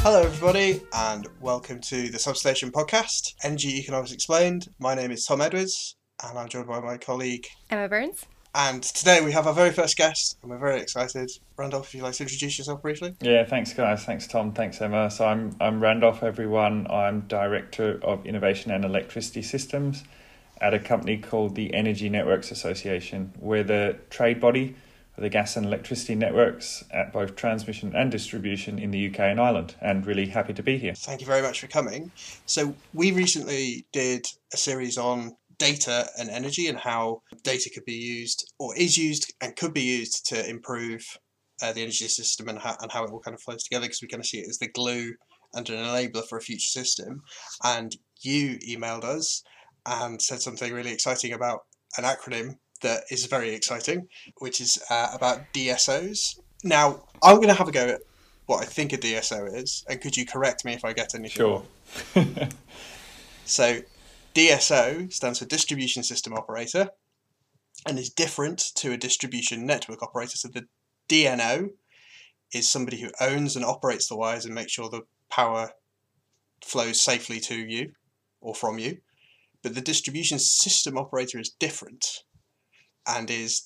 Hello, everybody, and welcome to the Substation Podcast, Energy Economics Explained. My name is Tom Edwards, and I'm joined by my colleague Emma Burns. And today we have our very first guest, and we're very excited. Randolph, if you'd like to introduce yourself briefly. Yeah, thanks, guys. Thanks, Tom. Thanks, Emma. So I'm Randolph, everyone. I'm Director of Innovation and Electricity Systems at a company called the Energy Networks Association. We're the trade body for the gas and electricity networks at both transmission and distribution in the UK and Ireland, and really happy to be here. Thank you very much for coming. So we recently did a series on data and energy and how data could be used or is used and could be used to improve the energy system and how it all kind of flows together, because we kind of see it as the glue and an enabler for a future system. And you emailed us and said something really exciting about an acronym that is very exciting, which is about DSOs. Now, I'm going to have a go at what I think a DSO is, and could you correct me if I get anything Sure. wrong? So DSO stands for Distribution System Operator and is different to a Distribution Network Operator. So the DNO is somebody who owns and operates the wires and makes sure the power flows safely to you or from you. But the Distribution System Operator is different and is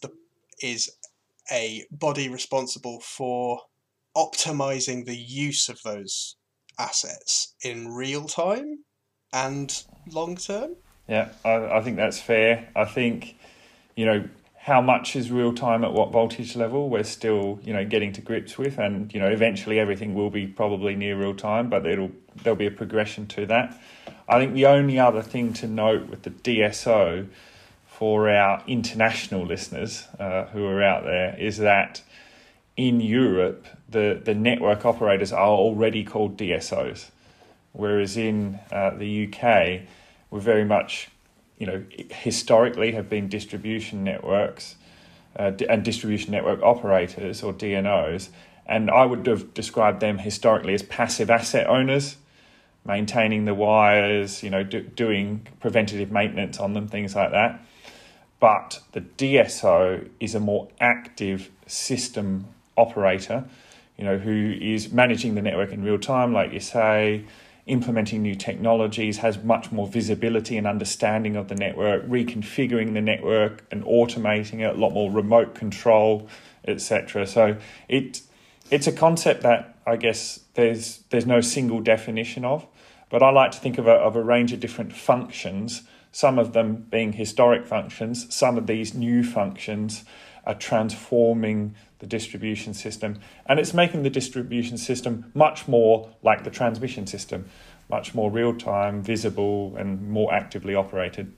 a body responsible for optimizing the use of those assets in real time and long term. Yeah, I think that's fair. I think, how much is real time at what voltage level we're still, getting to grips with, and, eventually everything will be probably near real time, but there'll be a progression to that. I think the only other thing to note with the DSO for our international listeners who are out there is that in Europe, the network operators are already called DSOs. Whereas in the UK, we're very much, historically have been distribution networks and distribution network operators, or DNOs. And I would have described them historically as passive asset owners, maintaining the wires, doing preventative maintenance on them, things like that. But the DSO is a more active system operator, who is managing the network in real time, like you say, implementing new technologies, has much more visibility and understanding of the network, reconfiguring the network and automating it, a lot more remote control, etc. So it's a concept that I guess there's no single definition of, but I like to think of a range of different functions, some of them being historic functions. Some of these new functions are transforming the distribution system, and it's making the distribution system much more like the transmission system, much more real-time, visible, and more actively operated.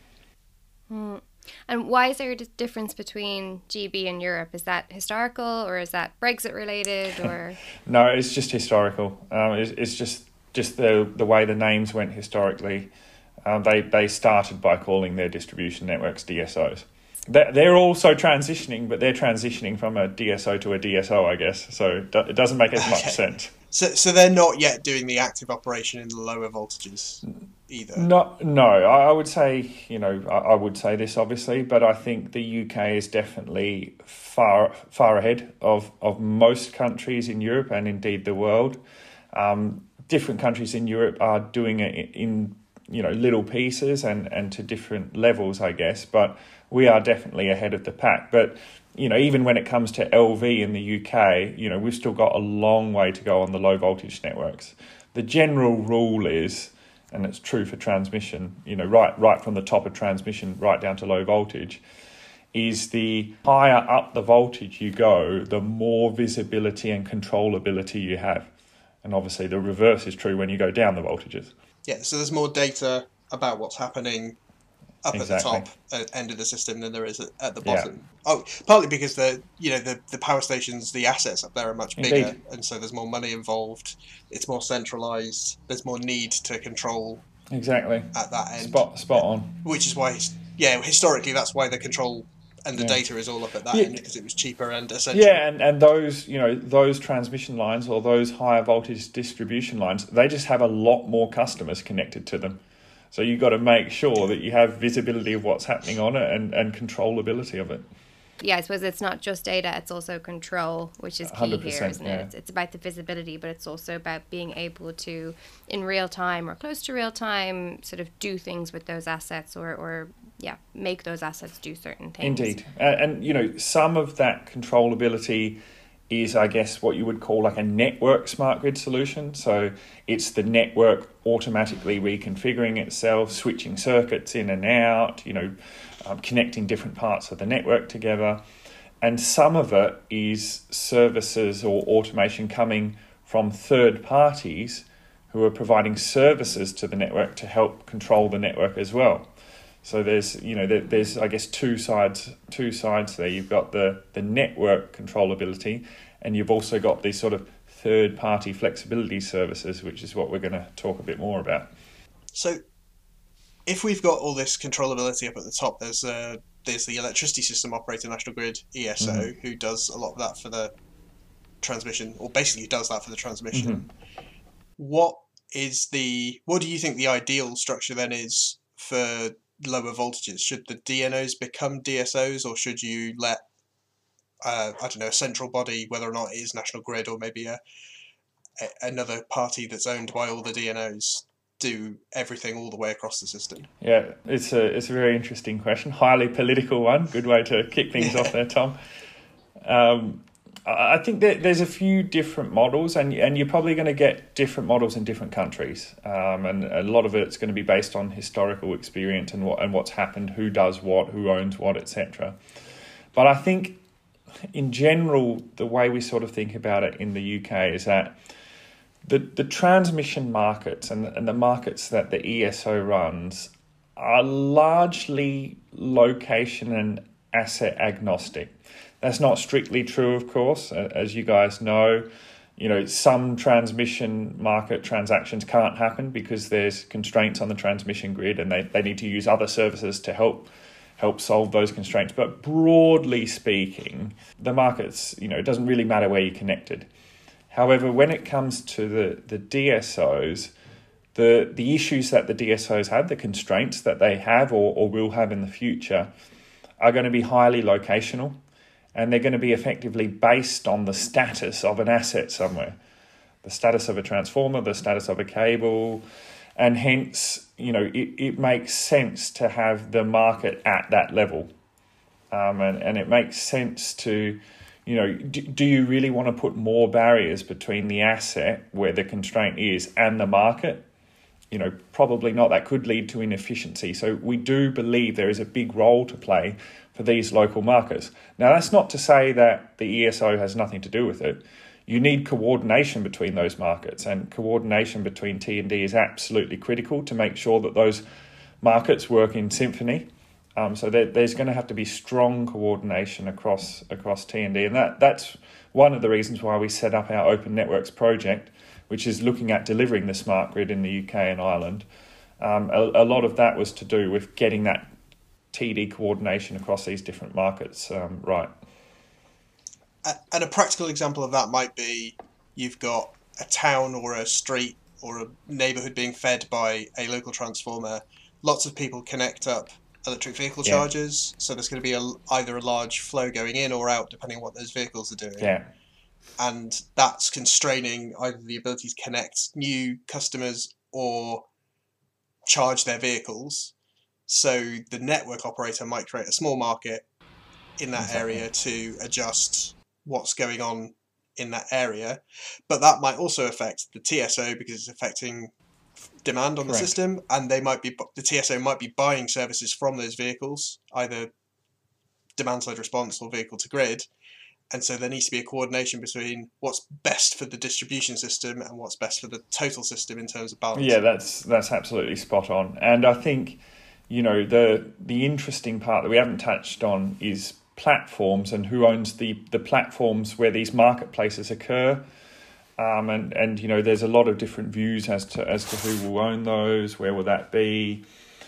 And why is there a difference between GB and Europe? Is that historical, or is that Brexit related, or? No, it's just historical. It's just the way the names went historically. They started by calling their distribution networks DSOs. They're also transitioning, but they're transitioning from a DSO to a DSO, I guess. So it doesn't make as much sense. So they're not yet doing the active operation in the lower voltages either? No. I would say, I would say this obviously, but I think the UK is definitely far ahead of most countries in Europe and indeed the world. Different countries in Europe are doing it in little pieces and to different levels, I guess, but we are definitely ahead of the pack. But, even when it comes to LV in the UK, we've still got a long way to go on the low voltage networks. The general rule is, and it's true for transmission, right from the top of transmission right down to low voltage, is the higher up the voltage you go, the more visibility and controllability you have. And obviously the reverse is true when you go down the voltages. Yeah, so there's more data about what's happening up Exactly. at the top end of the system than there is at the bottom. Yeah. Oh, partly because the power stations, the assets up there are much bigger, Indeed. And so there's more money involved. It's more centralised. There's more need to control. Exactly. At that end. Spot on. Which is why, historically that's why the control and the data is all up at that end, because it was cheaper and essential. Yeah, and those, those transmission lines or those higher voltage distribution lines, they just have a lot more customers connected to them. So you've got to make sure that you have visibility of what's happening on it and controllability of it. yeah, I suppose it's not just data, it's also control, which is key here, 100%, isn't yeah. it? It's about the visibility, but it's also about being able to, in real time or close to real time, sort of do things with those assets or make those assets do certain things. Indeed. And some of that controllability is, I guess, what you would call like a network smart grid solution. So it's the network automatically reconfiguring itself, switching circuits in and out, connecting different parts of the network together. And some of it is services or automation coming from third parties who are providing services to the network to help control the network as well. So there's I guess two sides there. You've got the network controllability, and you've also got these sort of third party flexibility services, which is what we're going to talk a bit more about. So if we've got all this controllability up at the top, there's the electricity system operator, National Grid, ESO, who does a lot of that for the transmission, or basically does that for the transmission. What do you think the ideal structure then is for lower voltages? Should the DNOs become DSOs, or should you let a central body, whether or not it is National Grid or maybe another party that's owned by all the DNOs, do everything all the way across the system? Yeah, it's a very interesting question, highly political one. Good way to kick things off there, Tom. I think that there's a few different models, and you're probably going to get different models in different countries, and a lot of it's going to be based on historical experience and what's happened, who does what, who owns what, etc. But I think, in general, the way we sort of think about it in the UK is that the transmission markets and the markets that the ESO runs are largely location and asset agnostic. That's not strictly true, of course. As you guys know, some transmission market transactions can't happen because there's constraints on the transmission grid, and they need to use other services to help solve those constraints. But broadly speaking, the markets, it doesn't really matter where you're connected. However, when it comes to the DSOs, the issues that the DSOs have, the constraints that they have or will have in the future, are going to be highly locational, and they're going to be effectively based on the status of an asset somewhere, the status of a transformer, the status of a cable, and hence, it makes sense to have the market at that level. And it makes sense to, do you really want to put more barriers between the asset where the constraint is and the market? Probably not. That could lead to inefficiency. So we do believe there is a big role to play for these local markets. Now, that's not to say that the ESO has nothing to do with it. You need coordination between those markets, and coordination between T&D is absolutely critical to make sure that those markets work in symphony. So there's going to have to be strong coordination across T&D, and that's one of the reasons why we set up our Open Networks project, which is looking at delivering the smart grid in the UK and Ireland. A lot of that was to do with getting that TD coordination across these different markets right. And a practical example of that might be you've got a town or a street or a neighbourhood being fed by a local transformer. Lots of people connect up electric vehicle chargers, so there's going to be either a large flow going in or out depending on what those vehicles are doing. Yeah. And that's constraining either the ability to connect new customers or charge their vehicles. So the network operator might create a small market in that area to adjust what's going on in that area. But that might also affect the TSO because it's affecting demand on the system, and the TSO might be buying services from those vehicles, either demand-side response or vehicle to grid. And so there needs to be a coordination between what's best for the distribution system and what's best for the total system in terms of balance. Yeah, that's absolutely spot on. And I think, the interesting part that we haven't touched on is platforms and who owns the platforms where these marketplaces occur. And there's a lot of different views as to who will own those, where will that be.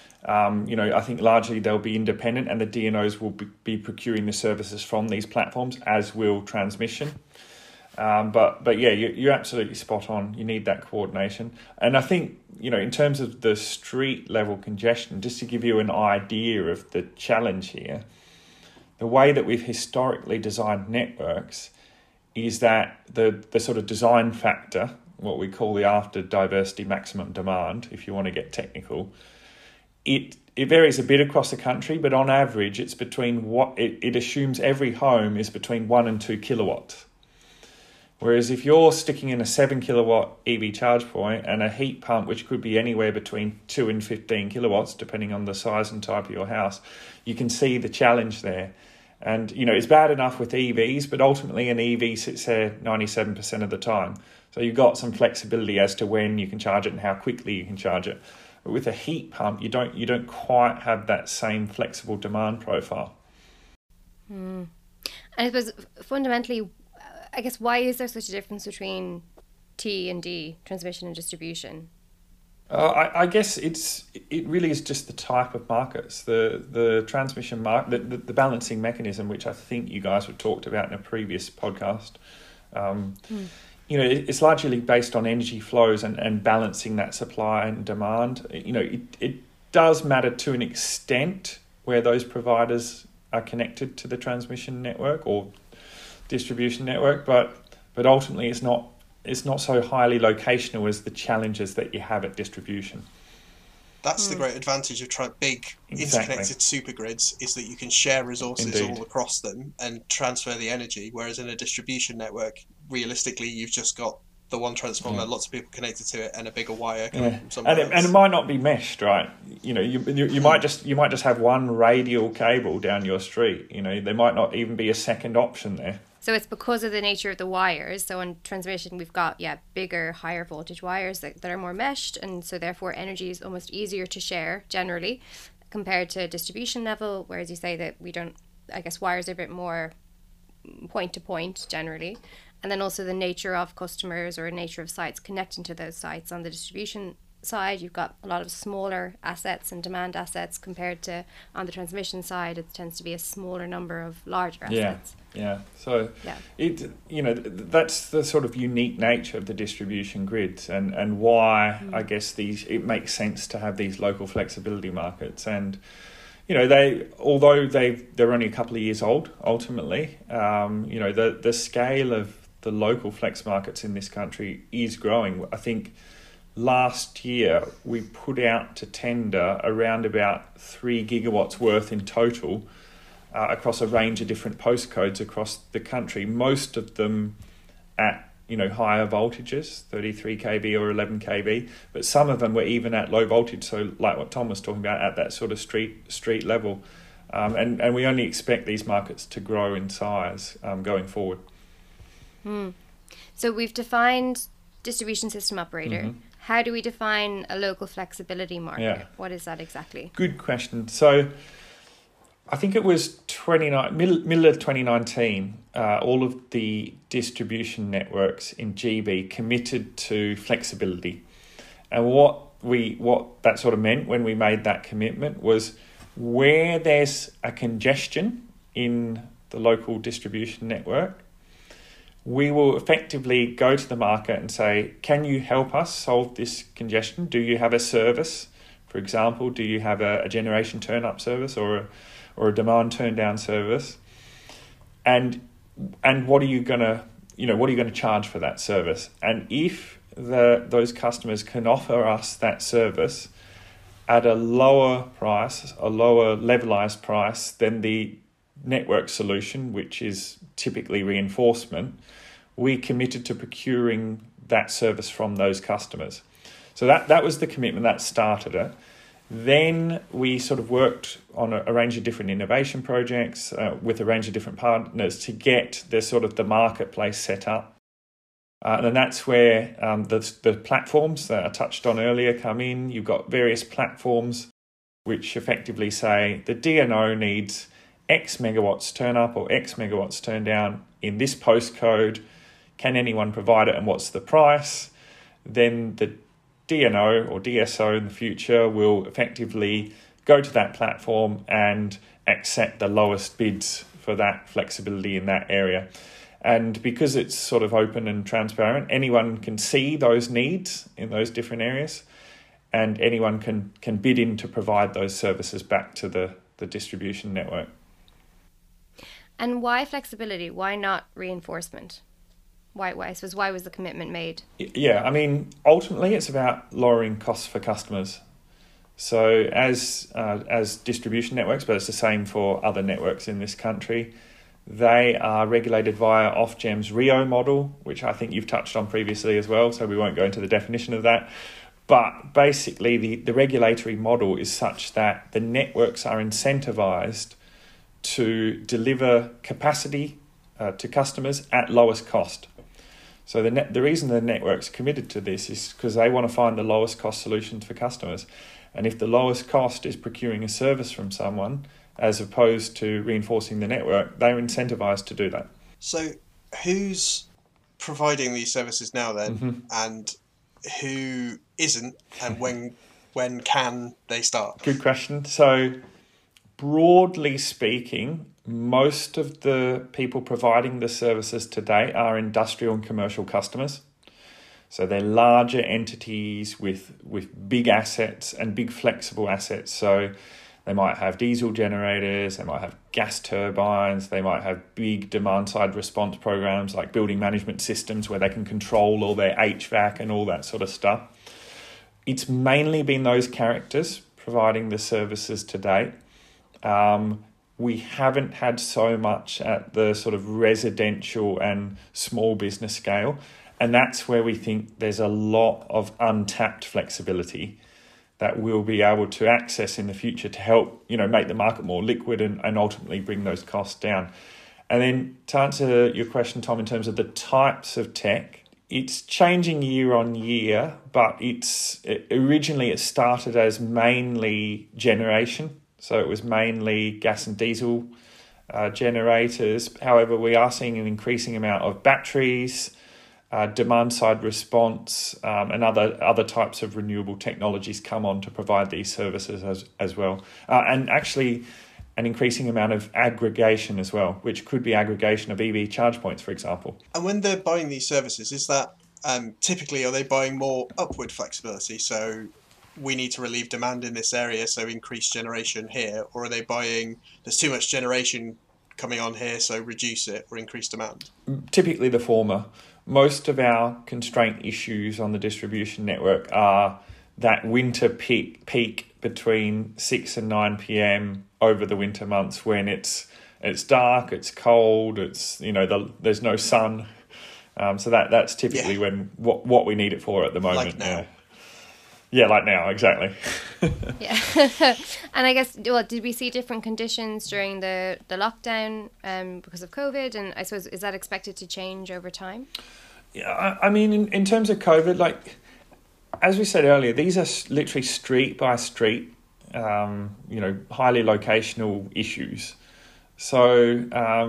I think largely they'll be independent, and the DNOs will be procuring the services from these platforms, as will transmission. But yeah, you're absolutely spot on. You need that coordination. And I think, in terms of the street level congestion, just to give you an idea of the challenge here, the way that we've historically designed networks is that the sort of design factor, what we call the after diversity maximum demand, if you want to get technical, it varies a bit across the country, but on average it's between it assumes every home is between 1 and 2 kilowatts. Whereas if you're sticking in a 7 kilowatt EV charge point and a heat pump, which could be anywhere between 2 and 15 kilowatts, depending on the size and type of your house, you can see the challenge there. And, it's bad enough with EVs, but ultimately an EV sits there 97% of the time. So you've got some flexibility as to when you can charge it and how quickly you can charge it. But with a heat pump, you don't quite have that same flexible demand profile. And I suppose fundamentally, I guess, why is there such a difference between T and D, transmission and distribution? I guess it really is just the type of markets, the transmission market, the balancing mechanism, which I think you guys have talked about in a previous podcast. It's largely based on energy flows and balancing that supply and demand. It does matter to an extent where those providers are connected to the transmission network or distribution network, but ultimately it's not so highly locational as the challenges that you have at distribution. That's the great advantage of big interconnected supergrids, is that you can share resources all across them and transfer the energy, whereas in a distribution network, realistically, you've just got the one transformer, lots of people connected to it, and a bigger wire coming from somewhere else. And it might not be meshed, right? You might just have one radial cable down your street. There might not even be a second option there. So it's because of the nature of the wires. So in transmission, we've got, bigger, higher voltage wires that are more meshed. And so therefore energy is almost easier to share generally compared to distribution level. Whereas you say that we don't, I guess wires are a bit more point to point generally. And then also the nature of customers or nature of sites connecting to those sites. On the distribution side, you've got a lot of smaller assets and demand assets compared to on the transmission side, it tends to be a smaller number of larger assets. So that's the sort of unique nature of the distribution grids and why I guess it makes sense to have these local flexibility markets. And they're only a couple of years old ultimately. The scale of the local flex markets in this country is growing. I think last year we put out to tender around about 3 gigawatts worth in total across a range of different postcodes across the country, most of them at higher voltages, 33 kV or 11 kV, but some of them were even at low voltage, so like what Tom was talking about, at that sort of street level. And we only expect these markets to grow in size going forward. So we've defined distribution system operator. Mm-hmm. How do we define a local flexibility market? Yeah. What is that exactly? Good question. So I think it was middle of 2019, all of the distribution networks in GB committed to flexibility. And what that sort of meant when we made that commitment was where there's a congestion in the local distribution network, we will effectively go to the market and say, can you help us solve this congestion? Do you have a service? For example, do you have a generation turn-up service or a demand turn-down service? And what are you gonna charge for that service? And if those customers can offer us that service at a lower price, a lower levelized price than the network solution, which is typically reinforcement, we committed to procuring that service from those customers. So that was the commitment that started it. Then we sort of worked on a range of different innovation projects with a range of different partners to get the marketplace set up. And that's where the platforms that I touched on earlier come in. You've got various platforms which effectively say the DNO needs X megawatts turn up or X megawatts turn down in this postcode. Can anyone provide it and what's the price? Then the DNO or DSO in the future will effectively go to that platform and accept the lowest bids for that flexibility in that area. And because it's sort of open and transparent, anyone can see those needs in those different areas and anyone can bid in to provide those services back to the distribution network. And why flexibility? Why not reinforcement? Why I suppose, why was the commitment made? Yeah, I mean, ultimately it's about lowering costs for customers. So as distribution networks, but it's the same for other networks in this country, they are regulated via Ofgem's RIIO model, which I think you've touched on previously as well, so we won't go into the definition of that. But basically the regulatory model is such that the networks are incentivized to deliver capacity to customers at lowest cost. So the reason the network's committed to this is because they want to find the lowest cost solutions for customers. And if the lowest cost is procuring a service from someone, as opposed to reinforcing the network, they're incentivized to do that. So who's providing these services now then, Mm-hmm. and who isn't, and when can they start? Good question. So broadly speaking, most of the people providing the services today are industrial and commercial customers. So they're larger entities with big assets and big flexible assets. So they might have diesel generators, they might have gas turbines, they might have big demand-side response programs like building management systems where they can control all their HVAC and all that sort of stuff. It's mainly been those characters providing the services to date. We haven't had so much at the sort of residential and small business scale. And that's where we think there's a lot of untapped flexibility that we'll be able to access in the future to help, make the market more liquid and ultimately bring those costs down. And then to answer your question, Tom, in terms of the types of tech, it's changing year on year, but originally it started as mainly generation. So it was mainly gas and diesel generators. However, we are seeing an increasing amount of batteries, demand-side response, and other types of renewable technologies come on to provide these services as well. And actually an increasing amount of aggregation as well, which could be aggregation of EV charge points, for example. And when they're buying these services, is that typically, are they buying more upward flexibility? So we need to relieve demand in this area, so increase generation here, or are they buying there's too much generation coming on here, so reduce it or increase demand? Typically the former. Most of our constraint issues on the distribution network are that winter peak between 6 and 9 p.m. over the winter months when it's dark, it's cold, there's no sun. So that's typically when what we need it for at the moment. Like now. Yeah, like now, exactly. Yeah. And I guess, did we see different conditions during the lockdown because of COVID? And I suppose, is that expected to change over time? Yeah, I mean, in terms of COVID, as we said earlier, these are literally street by street, highly locational issues. So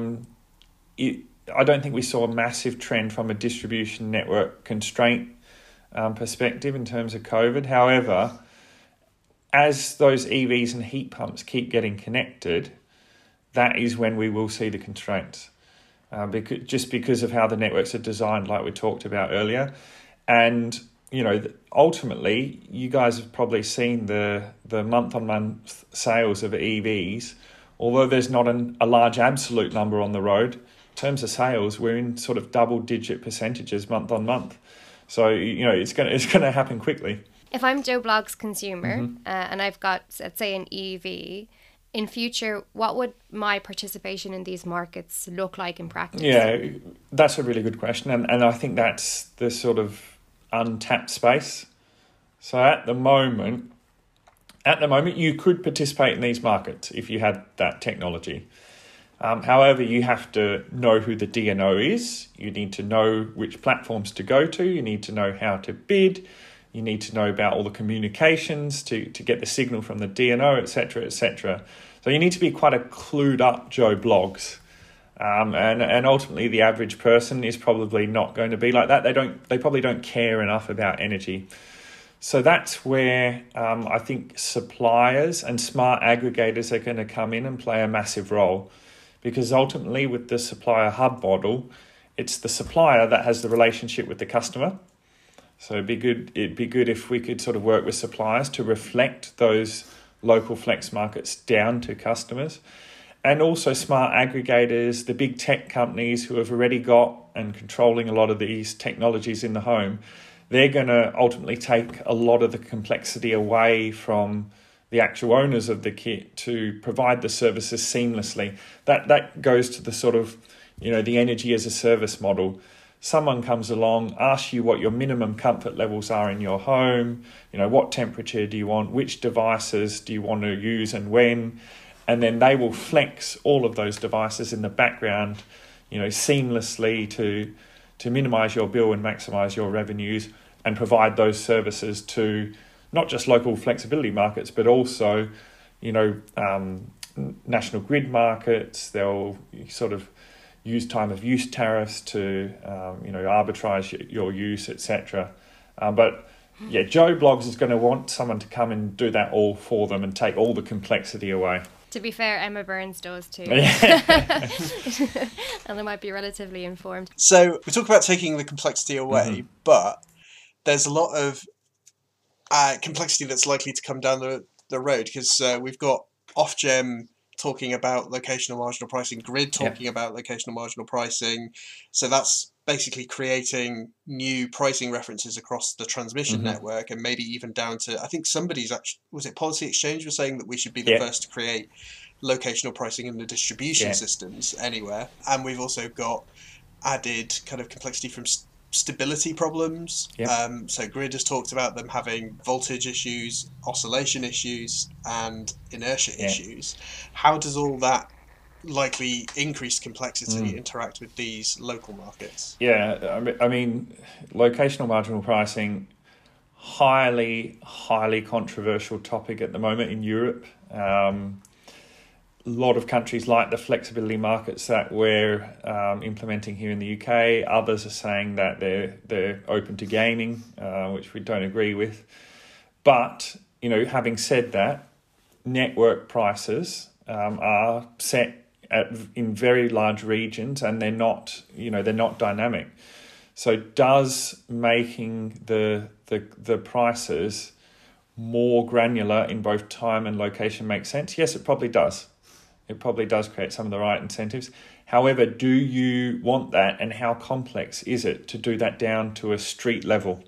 I don't think we saw a massive trend from a distribution network constraint perspective in terms of COVID. However, as those EVs and heat pumps keep getting connected, that is when we will see the constraints, because of how the networks are designed, like we talked about earlier. And ultimately, you guys have probably seen the month-on-month sales of EVs. Although there's not a large absolute number on the road, in terms of sales, we're in sort of double-digit percentages month on month. So it's gonna happen quickly. If I'm Joe Blogg's consumer and I've got, let's say, an EV, in future, what would my participation in these markets look like in practice? Yeah, that's a really good question, and I think that's the sort of untapped space. So at the moment, you could participate in these markets if you had that technology. However, you have to know who the DNO is. You need to know which platforms to go to. You need to know how to bid. You need to know about all the communications to get the signal from the DNO, etc., etc. So you need to be quite a clued up Joe Bloggs. And ultimately, the average person is probably not going to be like that. They probably don't care enough about energy. So that's where I think suppliers and smart aggregators are going to come in and play a massive role. Because ultimately, with the supplier hub model, it's the supplier that has the relationship with the customer. So it'd be good if we could sort of work with suppliers to reflect those local flex markets down to customers. And also smart aggregators, the big tech companies who have already got and controlling a lot of these technologies in the home, they're going to ultimately take a lot of the complexity away from the actual owners of the kit to provide the services seamlessly. That goes to the sort of, the energy as a service model. Someone comes along, asks you what your minimum comfort levels are in your home, what temperature do you want, which devices do you want to use and when, and then they will flex all of those devices in the background, seamlessly to minimize your bill and maximize your revenues and provide those services to not just local flexibility markets, but also, national grid markets. They'll sort of use time of use tariffs to, arbitrage your use, etc. But Joe Bloggs is going to want someone to come and do that all for them and take all the complexity away. To be fair, Emma Burns does too. And they might be relatively informed. So we talk about taking the complexity away, but there's a lot of complexity that's likely to come down the road, because we've got Ofgem talking about locational marginal pricing, Grid talking about locational marginal pricing. So that's basically creating new pricing references across the transmission network, and maybe even down to, I think somebody's actually, was it Policy Exchange, was saying that we should be the first to create locational pricing in the distribution systems anywhere. And we've also got added kind of complexity from stability problems. So Grid has talked about them having voltage issues, oscillation issues, and inertia issues. How does all that likely increased complexity interact with these local markets? I mean, locational marginal pricing, highly controversial topic at the moment in Europe. A lot of countries like the flexibility markets that we're implementing here in the UK. Others are saying that they're open to gaming, which we don't agree with. But, having said that, network prices are set in very large regions, and they're not dynamic. So does making the prices more granular in both time and location make sense? Yes, it probably does. It probably does create some of the right incentives. However, do you want that, and how complex is it to do that down to a street level?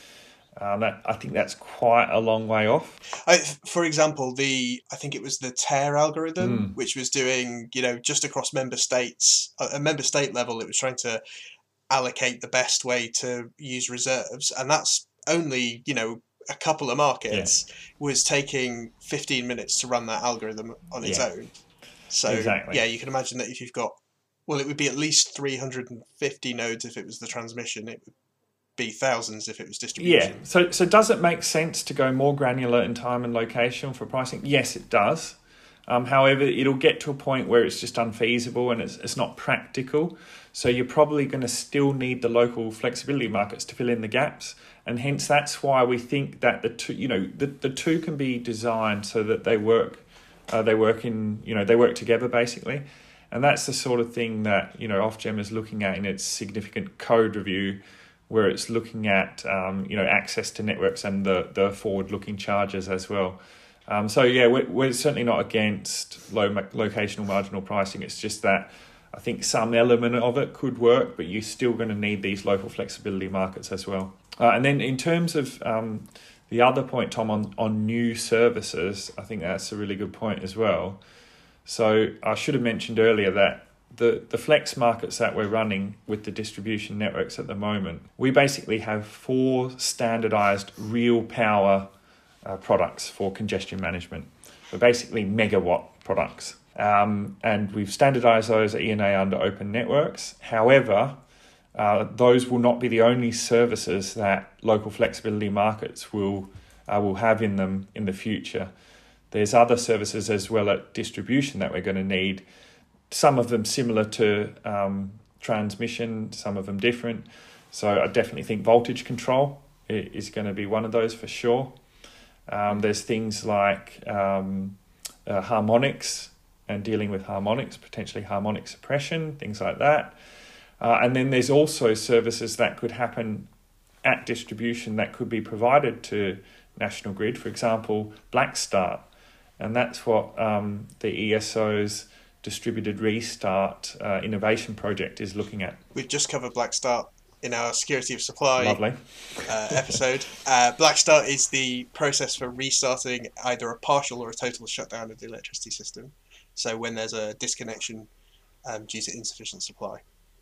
I think that's quite a long way off. For example, I think it was the TARE algorithm, which was doing, just across member states, a member state level, it was trying to allocate the best way to use reserves. And that's only, a couple of markets was taking 15 minutes to run that algorithm on its own. So, you can imagine that if you've got, it would be at least 350 nodes if it was the transmission. It would be thousands if it was distribution. So does it make sense to go more granular in time and location for pricing? Yes, it does. However, it'll get to a point where it's just unfeasible and it's not practical. So you're probably going to still need the local flexibility markets to fill in the gaps. And hence, that's why we think that the two can be designed so that they work. They work together basically, and that's the sort of thing that Ofgem is looking at in its significant code review, where it's looking at access to networks and the forward-looking charges as well. We're certainly not against locational marginal pricing. It's just that I think some element of it could work, but you're still going to need these local flexibility markets as well. And then in terms of the other point, Tom, on new services, I think that's a really good point as well. So I should have mentioned earlier that the flex markets that we're running with the distribution networks at the moment, we basically have 4 standardized real power products for congestion management. So basically megawatt products. And we've standardized those at ENA under open networks. However, those will not be the only services that local flexibility markets will have in them in the future. There's other services as well at distribution that we're going to need. Some of them similar to transmission, some of them different. So I definitely think voltage control is going to be one of those for sure. There's things like harmonics and dealing with harmonics, potentially harmonic suppression, things like that. And then there's also services that could happen at distribution that could be provided to National Grid, for example, Black Start. And that's what the ESO's distributed restart innovation project is looking at. We've just covered Black Start in our security of supply Lovely. episode. Black Start is the process for restarting either a partial or a total shutdown of the electricity system. So when there's a disconnection due to insufficient supply.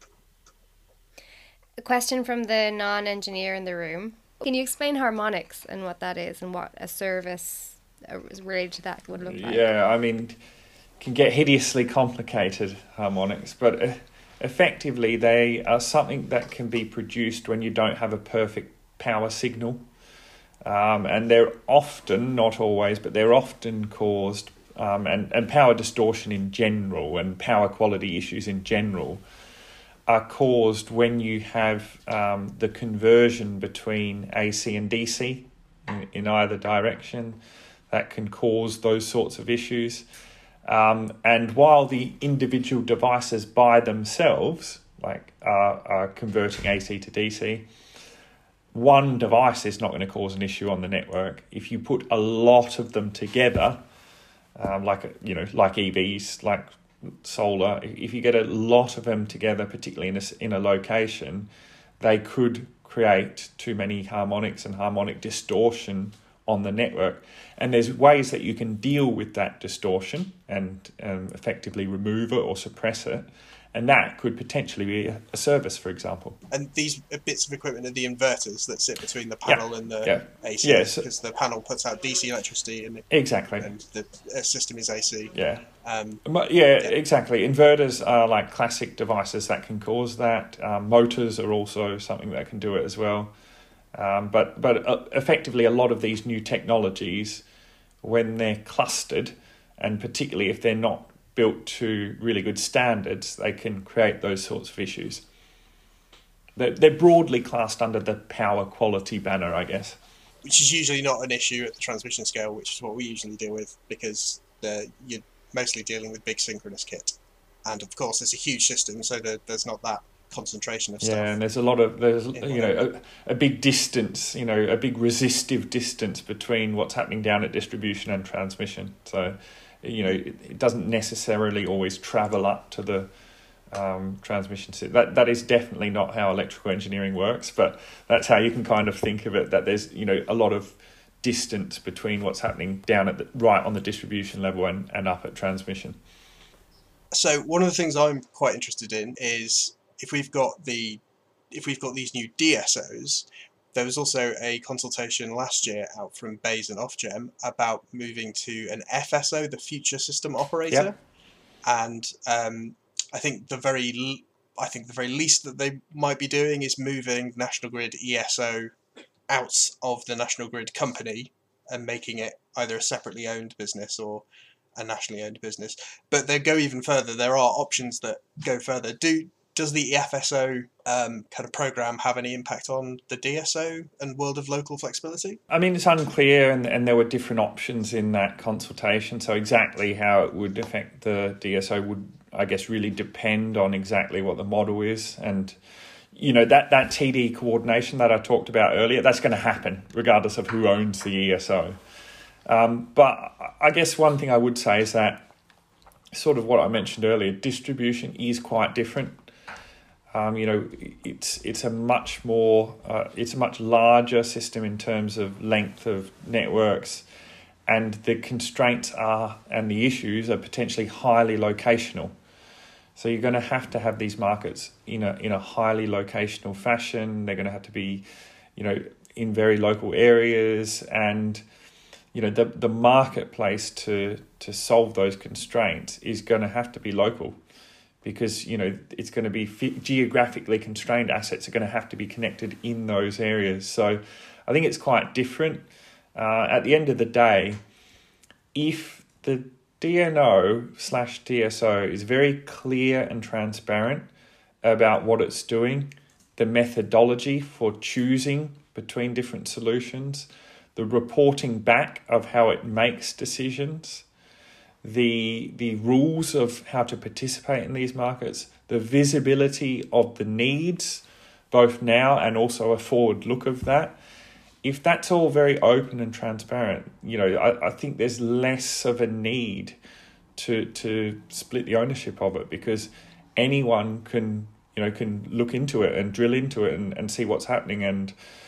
A question from the non-engineer in the room. Can you explain harmonics and what that is and what a service related to that would look like? Yeah, I mean, it can get hideously complicated, harmonics, but effectively they are something that can be produced when you don't have a perfect power signal. And they're often, not always, but they're often caused, and power distortion in general and power quality issues in general are caused when you have the conversion between AC and DC in either direction. That can cause those sorts of issues. And while the individual devices by themselves are converting AC to DC, one device is not going to cause an issue on the network. If you put a lot of them together, like EVs, like solar, if you get a lot of them together, particularly in a location, they could create too many harmonics and harmonic distortion on the network. And there's ways that you can deal with that distortion and effectively remove it or suppress it. And that could potentially be a service, for example. And these bits of equipment are the inverters that sit between the panel and the AC, because the panel puts out DC electricity and the system is AC. Exactly. Inverters are like classic devices that can cause that. Motors are also something that can do it as well. But effectively, a lot of these new technologies, when they're clustered, and particularly if they're not built to really good standards, they can create those sorts of issues. They're broadly classed under the power quality banner, I guess. Which is usually not an issue at the transmission scale, which is what we usually deal with, because you're mostly dealing with big synchronous kit. And of course, it's a huge system, so there's not that concentration of stuff. Yeah, and there's a big distance, a big resistive distance between what's happening down at distribution and transmission. So it doesn't necessarily always travel up to the transmission system. That is definitely not how electrical engineering works, but that's how you can kind of think of it, that there's a lot of distance between what's happening down right on the distribution level and up at transmission. So one of the things I'm quite interested in is if we've got these new DSOs. There was also a consultation last year out from BEIS and Ofgem about moving to an FSO, the Future System Operator. Yep. And I think the very least that they might be doing is moving National Grid ESO out of the National Grid company and making it either a separately owned business or a nationally owned business. But they go even further. There are options that go further. Does the FSO kind of program have any impact on the DSO and world of local flexibility? I mean, it's unclear, and there were different options in that consultation. So exactly how it would affect the DSO would, I guess, really depend on exactly what the model is. And, that TD coordination that I talked about earlier, that's going to happen regardless of who owns the ESO. But I guess one thing I would say is that sort of what I mentioned earlier, distribution is quite different. It's a much larger system in terms of length of networks, and the constraints and the issues are potentially highly locational. So you're going to have these markets in a highly locational fashion. They're going to have to be, in very local areas, and the marketplace to solve those constraints is going to have to be local. Because, it's going to be geographically constrained assets are going to have to be connected in those areas. So I think it's quite different. At the end of the day, if the DNO/DSO is very clear and transparent about what it's doing, the methodology for choosing between different solutions, the reporting back of how it makes decisions, the rules of how to participate in these markets, the visibility of the needs, both now and also a forward look of that. If that's all very open and transparent, I think there's less of a need to split the ownership of it, because anyone can look into it and drill into it and see what's happening and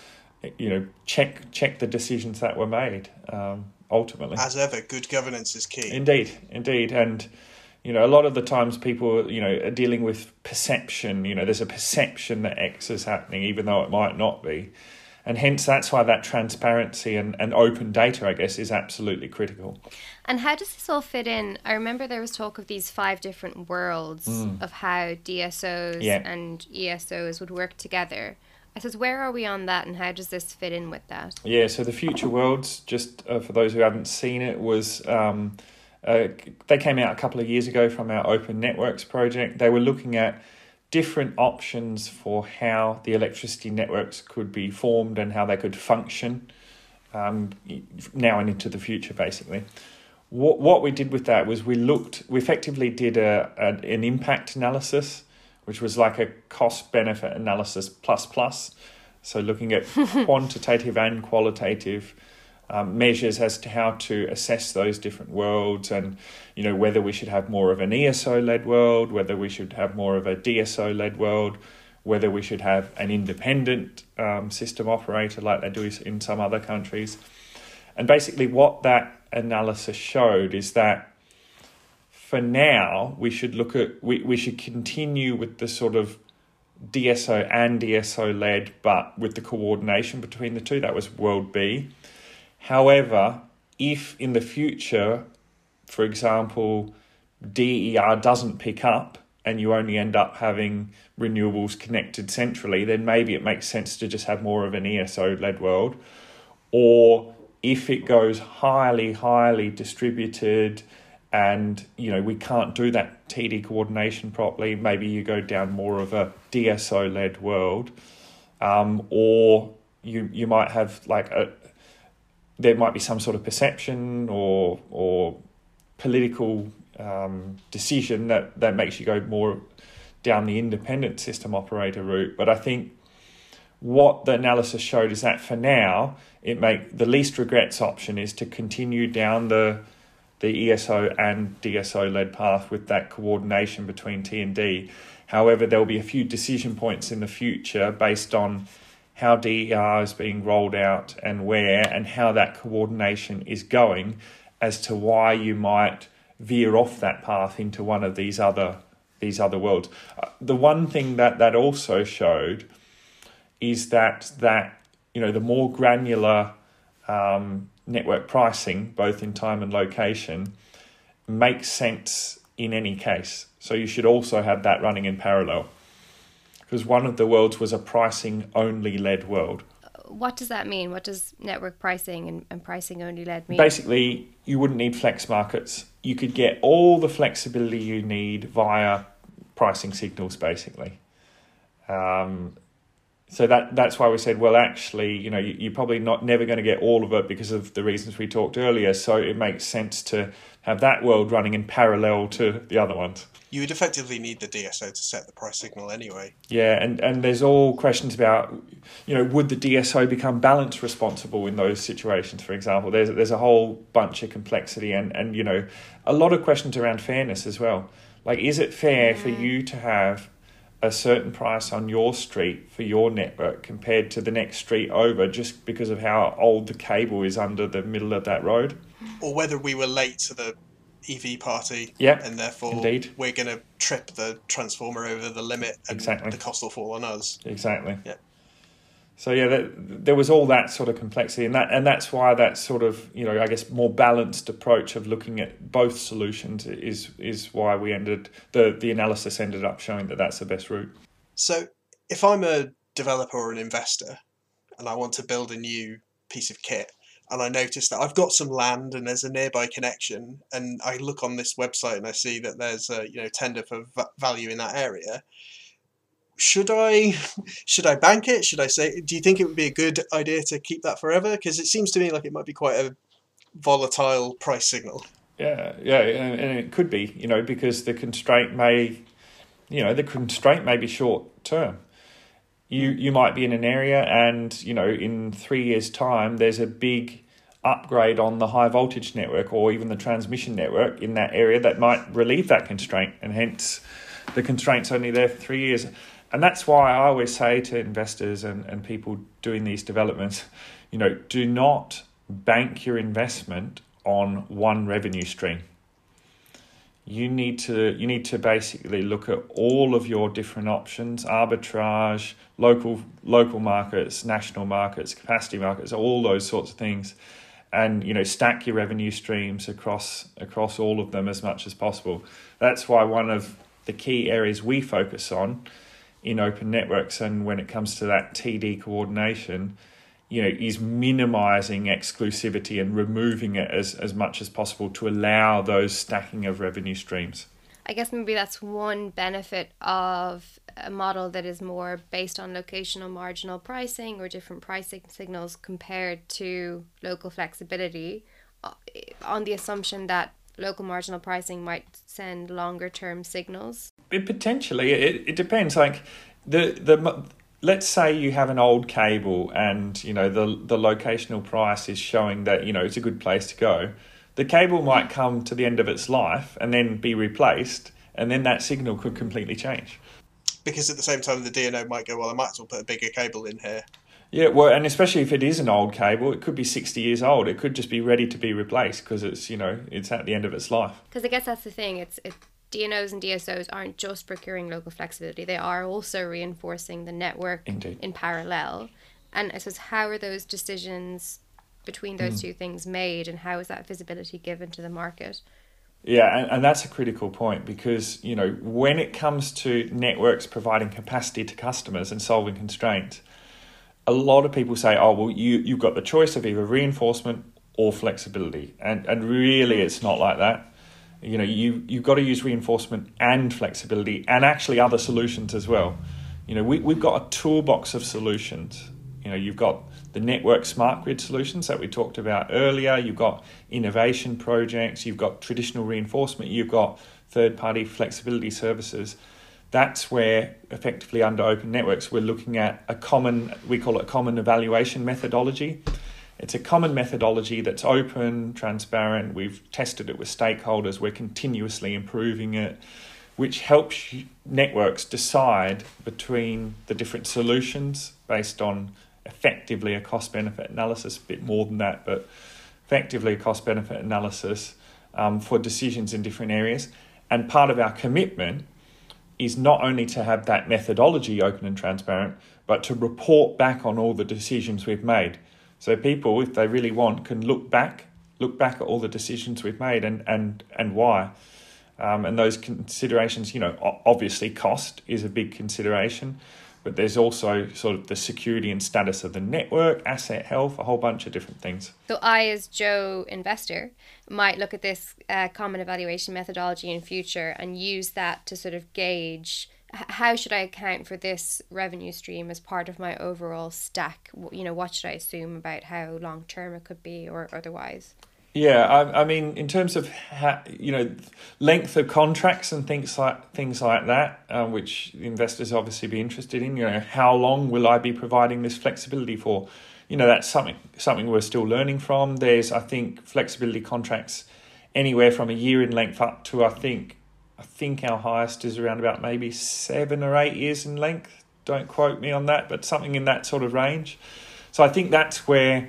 check the decisions that were made. Ultimately, as ever, good governance is key. Indeed, and a lot of the times people are dealing with perception. There's a perception that X is happening, even though it might not be. And hence, that's why that transparency and open data, I guess, is absolutely critical. And how does this all fit in? I remember there was talk of these 5 different worlds of how DSOs and ESOs would work together. I suppose, where are we on that, and how does this fit in with that? Yeah, so the future worlds, just for those who haven't seen it, was they came out a couple of years ago from our Open Networks project. They were looking at different options for how the electricity networks could be formed and how they could function now and into the future, basically. What we did with that was we effectively did an impact analysis, which was like a cost-benefit analysis plus. So looking at quantitative and qualitative measures as to how to assess those different worlds, and whether we should have more of an ESO-led world, whether we should have more of a DSO-led world, whether we should have an independent system operator like they do in some other countries. And basically what that analysis showed is that for now we should we should continue with the sort of DSO and DSO-led, but with the coordination between the two. That was World B. However, if in the future, for example, DER doesn't pick up and you only end up having renewables connected centrally, then maybe it makes sense to just have more of an ESO-led world. Or if it goes highly distributed and we can't do that TD coordination properly, maybe you go down more of a DSO-led world. Or you might have there might be some sort of perception or political decision that makes you go more down the independent system operator route. But I think what the analysis showed is that for now, the least regrets option is to continue down the ESO and DSO-led path with that coordination between T and D. However, there will be a few decision points in the future based on how DER is being rolled out and where, and how that coordination is going, as to why you might veer off that path into one of these other worlds. The one thing that also showed is that the more granular network pricing, both in time and location, makes sense in any case. So you should also have that running in parallel, because one of the worlds was a pricing-only led world. What does that mean? What does network pricing and pricing-only led mean? Basically, you wouldn't need flex markets. You could get all the flexibility you need via pricing signals, basically. So that's why we said, well, actually, you're probably never going to get all of it because of the reasons we talked earlier. So it makes sense to have that world running in parallel to the other ones. You would effectively need the DSO to set the price signal anyway. Yeah, and there's all questions about, would the DSO become balance responsible in those situations, for example? There's a whole bunch of complexity and a lot of questions around fairness as well. Like, is it fair for you to have a certain price on your street for your network compared to the next street over just because of how old the cable is under the middle of that road? Or whether we were late to the EV party, and therefore we're going to trip the transformer over the limit, and the cost will fall on us. Exactly. Yeah. So there was all that sort of complexity, and that's why that sort of I guess more balanced approach of looking at both solutions is why we the analysis ended up showing that that's the best route. So if I'm a developer or an investor, and I want to build a new piece of kit, and I notice that I've got some land and there's a nearby connection, and I look on this website and I see that there's a tender for value in that area. Should I bank it? Should I say? Do you think it would be a good idea to keep that forever? Because it seems to me like it might be quite a volatile price signal. Yeah, and it could be, because the constraint may be short term. You might be in an area and, in 3 years' time, there's a big upgrade on the high voltage network or even the transmission network in that area that might relieve that constraint, and hence the constraint's only there for 3 years. And that's why I always say to investors and people doing these developments, do not bank your investment on one revenue stream. You need to basically look at all of your different options: arbitrage, local markets, national markets, capacity markets, all those sorts of things, and stack your revenue streams across all of them as much as possible. That's why one of the key areas we focus on in open networks, and when it comes to that TD coordination, is minimizing exclusivity and removing it as much as possible to allow those stacking of revenue streams. I guess maybe that's one benefit of a model that is more based on locational marginal pricing or different pricing signals compared to local flexibility, on the assumption that local marginal pricing might send longer term signals. Potentially, it depends. Like let's say you have an old cable and the locational price is showing that it's a good place to go. The cable might come to the end of its life and then be replaced, and then that signal could completely change. Because at the same time the DNO might go, well, I might as well put a bigger cable in here. Yeah, well, and especially if it is an old cable, it could be 60 years old. It could just be ready to be replaced because it's it's at the end of its life. Because I guess that's the thing. DNOs and DSOs aren't just procuring local flexibility. They are also reinforcing the network Indeed. in parallel. And I suppose, how are those decisions between those two things made, and how is that visibility given to the market? Yeah, and that's a critical point because, when it comes to networks providing capacity to customers and solving constraints, a lot of people say, oh, well, you've got the choice of either reinforcement or flexibility. And really, it's not like that. You've got to use reinforcement and flexibility and actually other solutions as well. We've got a toolbox of solutions. You've got the network smart grid solutions that we talked about earlier. You've got innovation projects. You've got traditional reinforcement. You've got third-party flexibility services. That's where, effectively, under open networks, we're looking at we call it a common evaluation methodology. It's a common methodology that's open, transparent. We've tested it with stakeholders. We're continuously improving it, which helps networks decide between the different solutions based on effectively a cost-benefit analysis, a bit more than that, but effectively a cost-benefit analysis for decisions in different areas. And part of our commitment is not only to have that methodology open and transparent, but to report back on all the decisions we've made. So people, if they really want, can look back at all the decisions we've made and why. And those considerations, obviously cost is a big consideration, but there's also sort of the security and status of the network, asset health, a whole bunch of different things. So I, as Joe investor, might look at this common evaluation methodology in future and use that to sort of gauge how should I account for this revenue stream as part of my overall stack? What should I assume about how long term it could be or otherwise? Yeah, I mean, in terms of length of contracts and things like that, which investors obviously be interested in. How long will I be providing this flexibility for? That's something we're still learning from. There's, I think, flexibility contracts anywhere from a year in length up to I think our highest is around about maybe 7 or 8 years in length. Don't quote me on that, but something in that sort of range. So I think that's where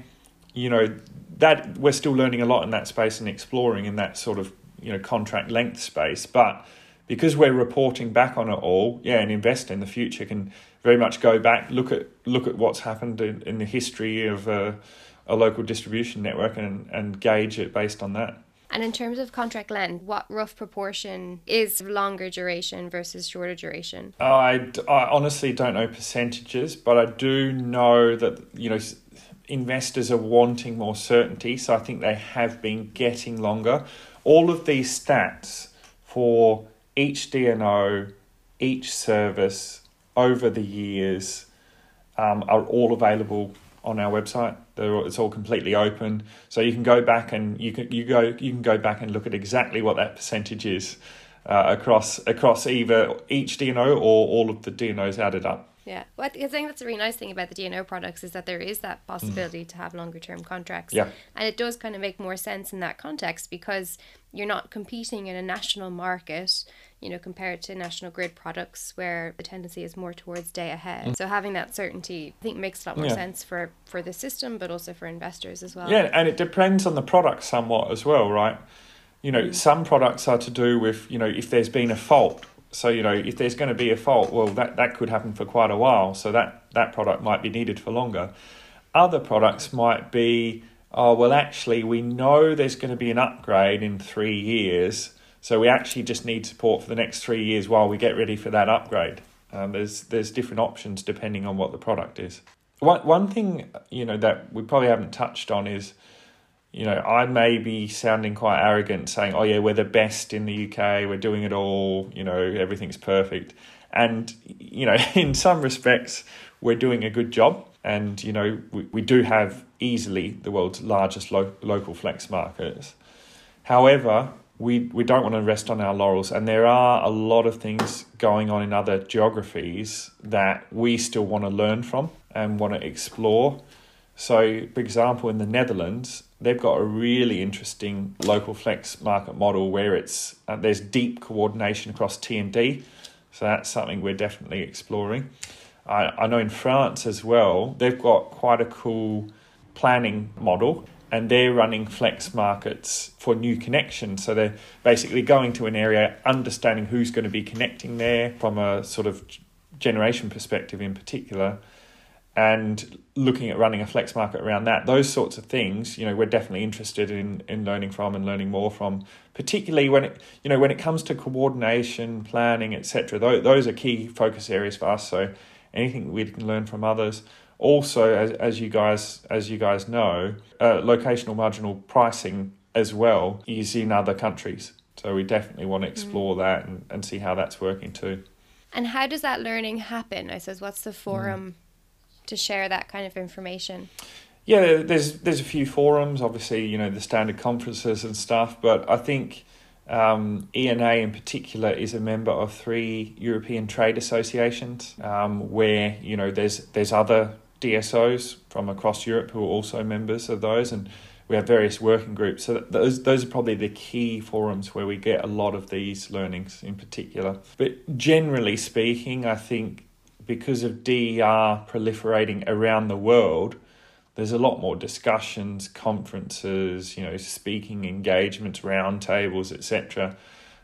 that we're still learning a lot in that space and exploring in that sort of contract length space. But because we're reporting back on it all, an investor in the future can very much go back, look at what's happened in the history of a local distribution network and gauge it based on that. And in terms of contract length, what rough proportion is longer duration versus shorter duration? I honestly don't know percentages, but I do know that investors are wanting more certainty, so I think they have been getting longer. All of these stats for each DNO, each service over the years are all available on our website. It's all completely open, so you can go back and you can go back and look at exactly what that percentage is across either each DNO or all of the DNOs added up. Yeah, well, I think that's a really nice thing about the DNO products is that there is that possibility to have longer term contracts. Yeah. And it does kind of make more sense in that context because you're not competing in a national market, you know, compared to national grid products where the tendency is more towards day ahead. So having that certainty, I think, makes a lot more sense for the system, but also for investors as well. Yeah, and it depends on the product somewhat as well, right? You know, some products are to do with, you know, if there's been a fault. So, you know, if there's going to be a fault, well, that could happen for quite a while. So that product might be needed for longer. Other products might be, oh, well, actually, we know there's going to be an upgrade in 3 years. So we actually just need support for the next 3 years while we get ready for that upgrade. There's different options depending on what the product is. One thing, you know, that we probably haven't touched on is, you know, I may be sounding quite arrogant saying, oh yeah, we're the best in the UK, we're doing it all, you know, everything's perfect. And, you know, in some respects, we're doing a good job. And, you know, we do have easily the world's largest local flex markets. However, we don't want to rest on our laurels. And there are a lot of things going on in other geographies that we still want to learn from and want to explore. So, for example, in the Netherlands, they've got a really interesting local flex market model where it's there's deep coordination across T&D. So that's something we're definitely exploring. I know in France as well, they've got quite a cool planning model and they're running flex markets for new connections. So they're basically going to an area, understanding who's going to be connecting there from a sort of generation perspective in particular, and looking at running a flex market around that. Those sorts of things, you know, we're definitely interested in learning from and learning more from, particularly when it comes to coordination, planning, etc. Those are key focus areas for us. So anything we can learn from others. Also, as you guys know, locational marginal pricing as well is in other countries. So we definitely want to explore that and see how that's working too. And how does that learning happen? I suppose, what's the forum to share that kind of information? Yeah, there's a few forums, obviously, you know, the standard conferences and stuff, but I think ENA in particular is a member of 3 European trade associations where, you know, there's other DSOs from across Europe who are also members of those, and we have various working groups. So those are probably the key forums where we get a lot of these learnings in particular. But generally speaking, I think because of DER proliferating around the world, there's a lot more discussions, conferences, you know, speaking engagements, roundtables, etc.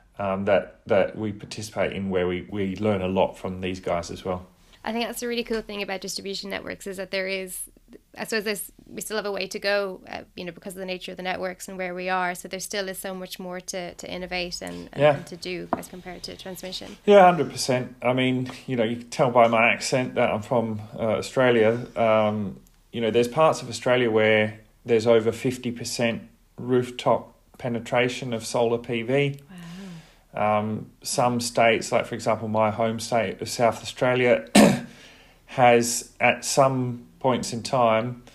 That we participate in, where we learn a lot from these guys as well. I think that's a really cool thing about distribution networks is that there is, I suppose we still have a way to go, you know, because of the nature of the networks and where we are. So there still is so much more to innovate and to do as compared to transmission. Yeah, 100%. I mean, you know, you can tell by my accent that I'm from Australia. You know, there's parts of Australia where there's over 50% rooftop penetration of solar PV. Wow. Some states, like for example, my home state of South Australia, has at some points in time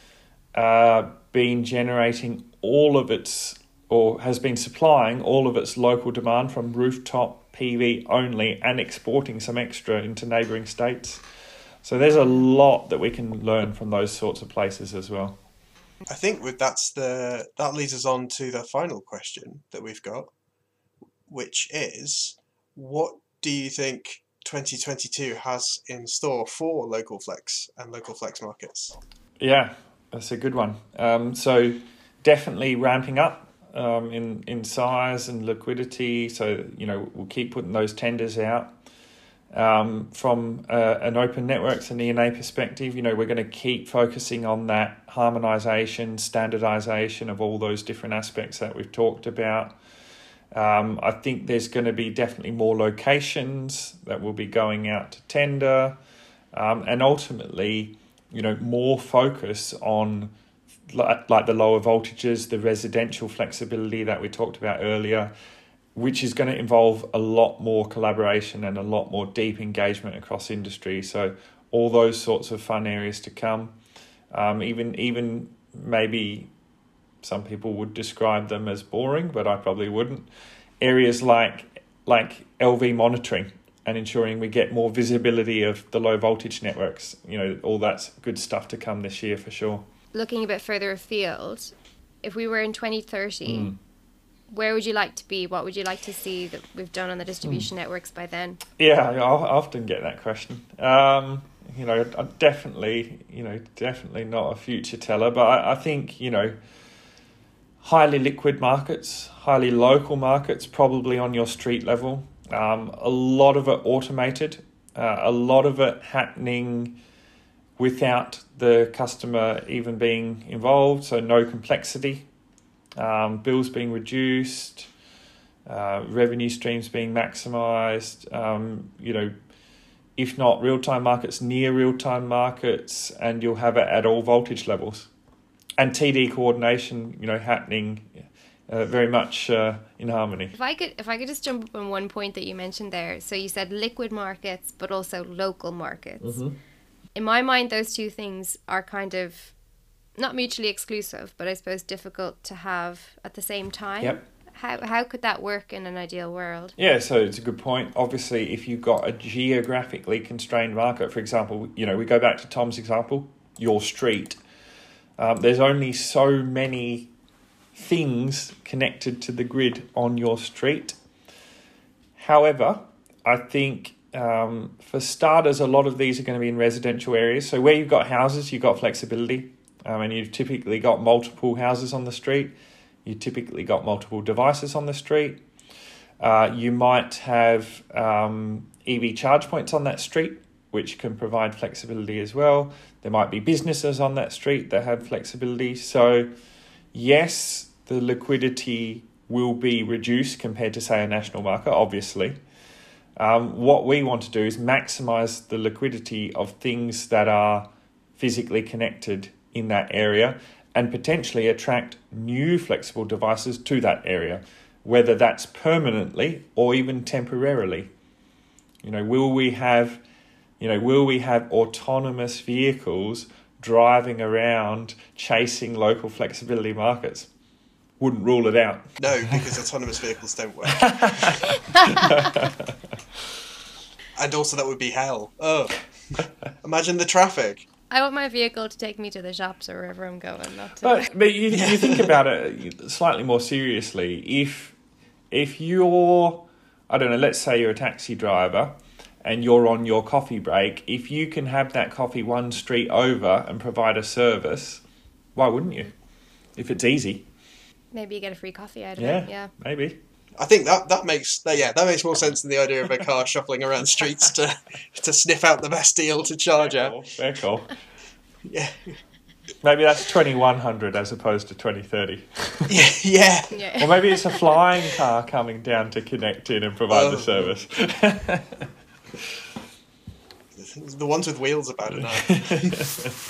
been generating all of its, or has been supplying all of its local demand from rooftop PV only and exporting some extra into neighbouring states. So there's a lot that we can learn from those sorts of places as well. I think that leads us on to the final question that we've got, which is, what do you think 2022 has in store for local flex and local flex markets? Yeah, that's a good one. So definitely ramping up in size and liquidity. So, you know, we'll keep putting those tenders out. From an open networks and ENA perspective, you know, we're going to keep focusing on that harmonisation, standardisation of all those different aspects that we've talked about. I think there's going to be definitely more locations that will be going out to tender, and ultimately, you know, more focus on like the lower voltages, the residential flexibility that we talked about earlier, which is going to involve a lot more collaboration and a lot more deep engagement across industry. So all those sorts of fun areas to come. Even maybe some people would describe them as boring, but I probably wouldn't. Areas like LV monitoring and ensuring we get more visibility of the low voltage networks. All that's good stuff to come this year for sure. Looking a bit further afield, if we were in 2030, where would you like to be? What would you like to see that we've done on the distribution networks by then? Yeah, I often get that question. I'm definitely not a future teller, but I think, highly liquid markets, highly local markets, probably on your street level. A lot of it automated, a lot of it happening without the customer even being involved, so no complexity, bills being reduced, revenue streams being maximised, if not real-time markets, near real-time markets, and you'll have it at all voltage levels. And TD coordination, happening very much in harmony. If I could just jump up on one point that you mentioned there. So you said liquid markets, but also local markets. Mm-hmm. In my mind, those two things are kind of not mutually exclusive, but I suppose difficult to have at the same time. Yep. How could that work in an ideal world? Yeah, so it's a good point. Obviously, if you've got a geographically constrained market, for example, we go back to Tom's example, your street. There's only so many things connected to the grid on your street. However, I think for starters, a lot of these are going to be in residential areas. So where you've got houses, you've got flexibility, and you've typically got multiple houses on the street. You typically got multiple devices on the street. You might have EV charge points on that street, which can provide flexibility as well. There might be businesses on that street that have flexibility. So yes, the liquidity will be reduced compared to, say, a national market, obviously. What we want to do is maximise the liquidity of things that are physically connected in that area and potentially attract new flexible devices to that area, whether that's permanently or even temporarily. Will we have autonomous vehicles driving around chasing local flexibility markets? Wouldn't rule it out. No, because autonomous vehicles don't work. And also that would be hell. Oh, imagine the traffic. I want my vehicle to take me to the shops or wherever I'm going. But you think about it slightly more seriously. If you're, I don't know, let's say you're a taxi driver and you're on your coffee break, if you can have that coffee one street over and provide a service, why wouldn't you? If it's easy. Maybe you get a free coffee out of it. Yeah, maybe. I think that makes more sense than the idea of a car shuffling around streets to sniff out the best deal to charge at. Very cool. Yeah. Maybe that's 2100 as opposed to 2030. Yeah. Or maybe it's a flying car coming down to connect in and provide the service. The ones with wheels about it now.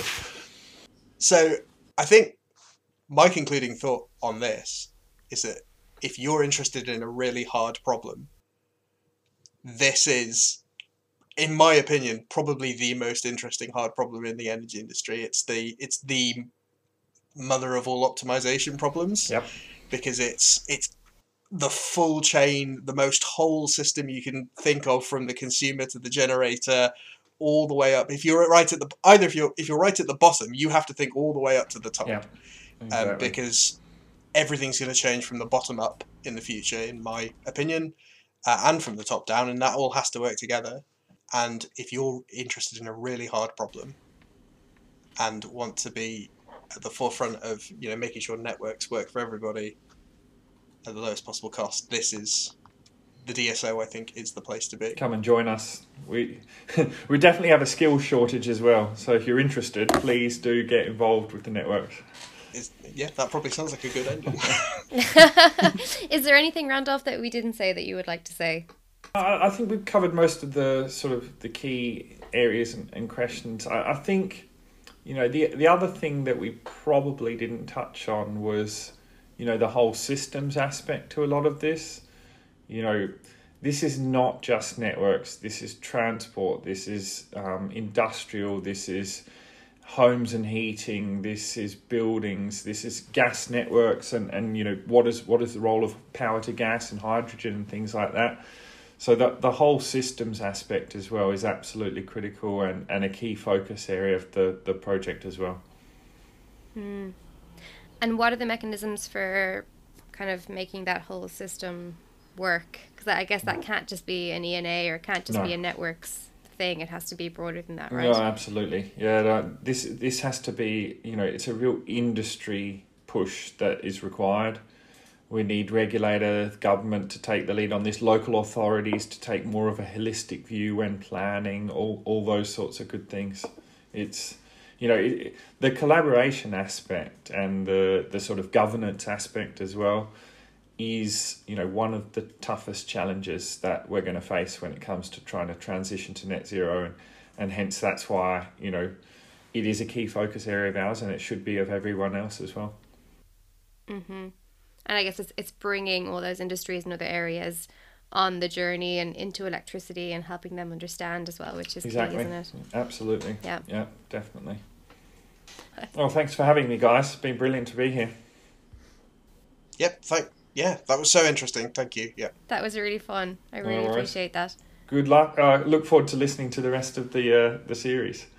So I think my concluding thought on this is that if you're interested in a really hard problem, this is, in my opinion, probably the most interesting hard problem in the energy industry. It's the mother of all optimization problems. Yep. Because it's the full chain, the most whole system you can think of, from the consumer to the generator, all the way up. If you're right at the bottom, you have to think all the way up to the top. Yeah. Exactly. Because everything's going to change from the bottom up in the future, in my opinion, and from the top down, and that all has to work together. And if you're interested in a really hard problem and want to be at the forefront of making sure networks work for everybody at the lowest possible cost, this is the DSO. I think is the place to be. Come and join us. We definitely have a skills shortage as well. So if you're interested, please do get involved with the networks. That probably sounds like a good ending. Is there anything, Randolph, that we didn't say that you would like to say? I think we've covered most of the sort of the key areas and questions. I think, the other thing that we probably didn't touch on was, the whole systems aspect to a lot of this. This is not just networks. This is transport. This is industrial. This is homes and heating, this is buildings, this is gas networks, and what is the role of power to gas and hydrogen and things like that. So the whole systems aspect as well is absolutely critical and a key focus area of the project as well. Mm. And what are the mechanisms for kind of making that whole system work? Because I guess that can't just be an ENA or it can't just be a networks thing. It has to be broader than that, right? Yeah, absolutely. Yeah, this has to be, it's a real industry push that is required. We need regulator, government to take the lead on this, local authorities to take more of a holistic view when planning, all those sorts of good things. It's, the collaboration aspect and the sort of governance aspect as well is, one of the toughest challenges that we're going to face when it comes to trying to transition to net zero. And hence that's why, it is a key focus area of ours and it should be of everyone else as well. Mm-hmm. And I guess it's bringing all those industries and other areas on the journey and into electricity and helping them understand as well, which is exactly. key, isn't it? Absolutely. Yeah, definitely. Well, thanks for having me, guys. It's been brilliant to be here. Yep, that was so interesting. Thank you. Yeah. That was really fun. I really appreciate that. Good luck. Look forward to listening to the rest of the series.